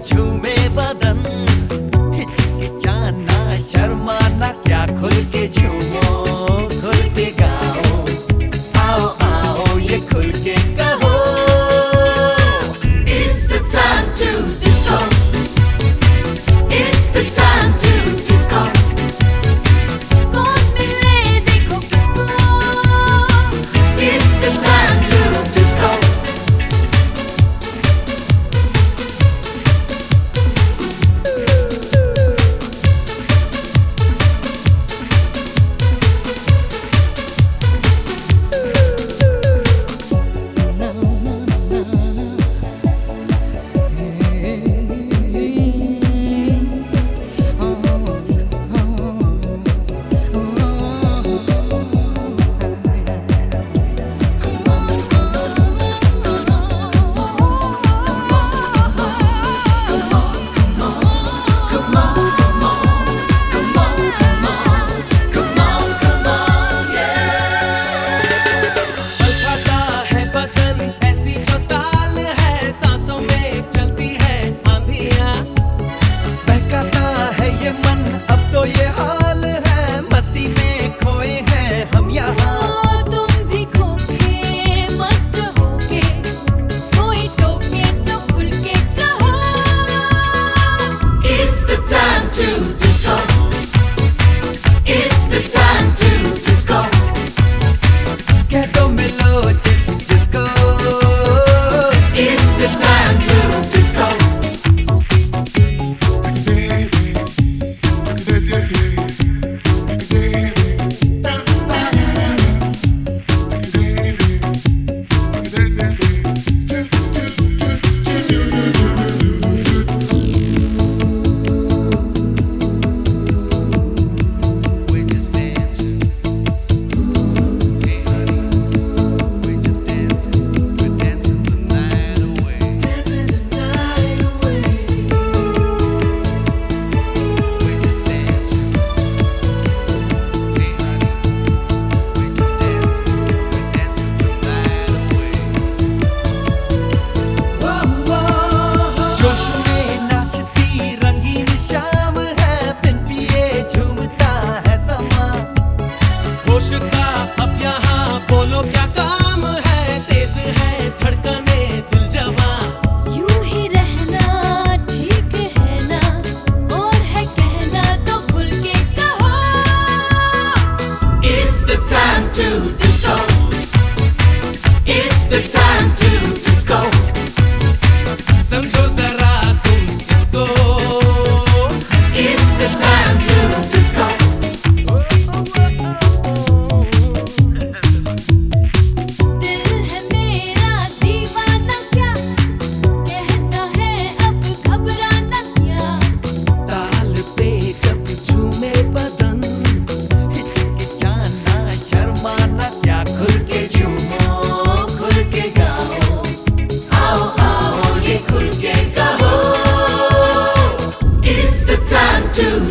झूमे बदन, हिचकिचाना शर्माना क्या, खुल के झूमो खुल के गाओ, आओ आओ ये खुल के कहो। It's the time to disco. It's the time to disco. कौन मिले देखो किसको। It's the time to disco. To disco. It's the time to disco. कह दो मिलो जिसको। It's the time to disco. का अब यहाँ बोलो क्या काम है, तेज है धड़कने दिल जवां। यूं ही रहना ठीक है ना, और है कहना तो खुल के कहो। It's the time to disco. It's the time to disco. समझो जरा तुम इसको। It's the time to disco. To